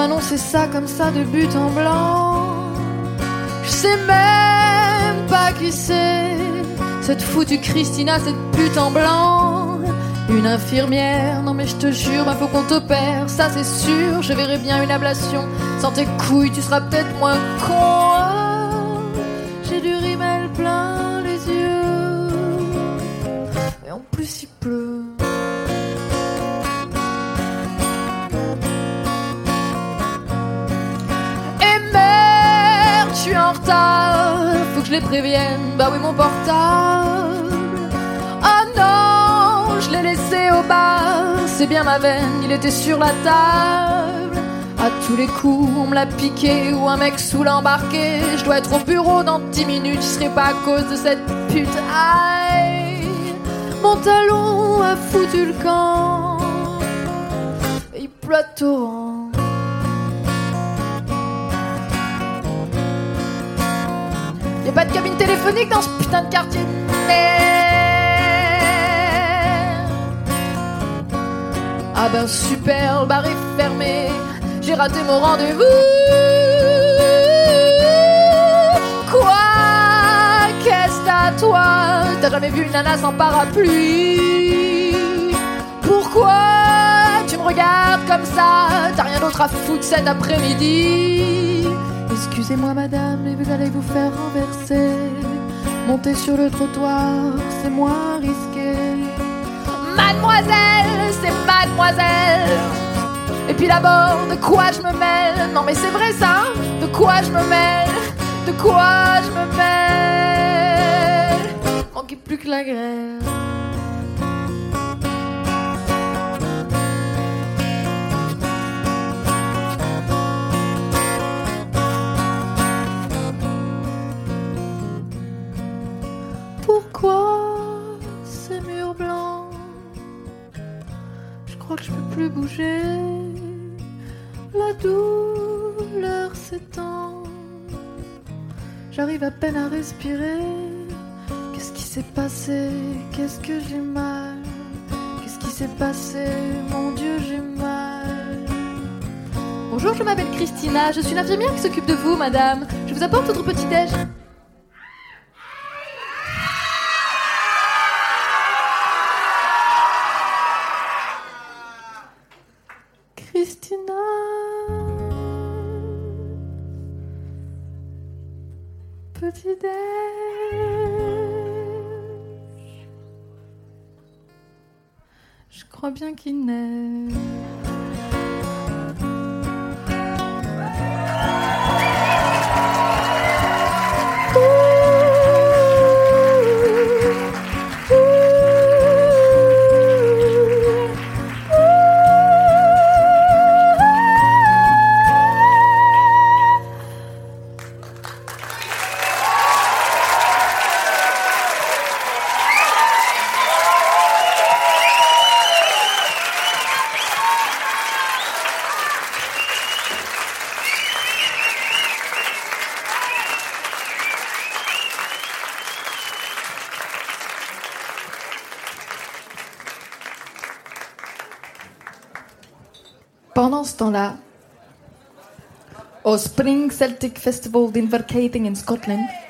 m'annoncer ça comme ça de but en blanc. Je sais même pas qui c'est, cette foutue Christina, cette pute en blanc. Une infirmière, non mais je te jure, bah faut qu'on t'opère, ça c'est sûr. Je verrai bien une ablation, sans tes couilles tu seras peut-être moins con. Oh, j'ai du rimel plein les yeux, et en plus il pleut. Et merde, je suis en retard, faut que je les prévienne, bah oui mon portable. Oh non, je l'ai laissé au bar, c'est bien ma veine, il était sur la table. À tous les coups, on me l'a piqué ou un mec sous l'embarqué. Je dois être au bureau dans 10 minutes, je serai pas à cause de cette pute. Aïe, mon talon a foutu le camp, et il pleut à torrent. Y'a pas de cabine téléphonique dans ce putain de quartier de merde. Ah ben super, le bar est fermé, j'ai raté mon rendez-vous. Quoi? Qu'est-ce à toi? T'as jamais vu une nana sans parapluie? Pourquoi tu me regardes comme ça? T'as rien d'autre à foutre cet après-midi? Excusez-moi madame, mais vous allez vous faire renverser. Monter sur le trottoir, c'est moins risqué. Mademoiselle, c'est mademoiselle. Et puis d'abord, de quoi je me mêle? Non mais c'est vrai ça, de quoi je me mêle? De quoi je me mêle? Manquait plus que la grève. Pourquoi ces murs blancs? Je crois que je peux plus bouger. La douleur s'étend, j'arrive à peine à respirer. Qu'est-ce qui s'est passé? Qu'est-ce que j'ai mal? Qu'est-ce qui s'est passé? Mon Dieu, j'ai mal. Bonjour, je m'appelle Christina, je suis l'infirmière qui s'occupe de vous, madame. Je vous apporte votre petit-déj. Christina, petit déj. Je crois bien qu'il neige. Pendant ce temps-là, au Spring Celtic Festival d'Inverkeithing in Scotland,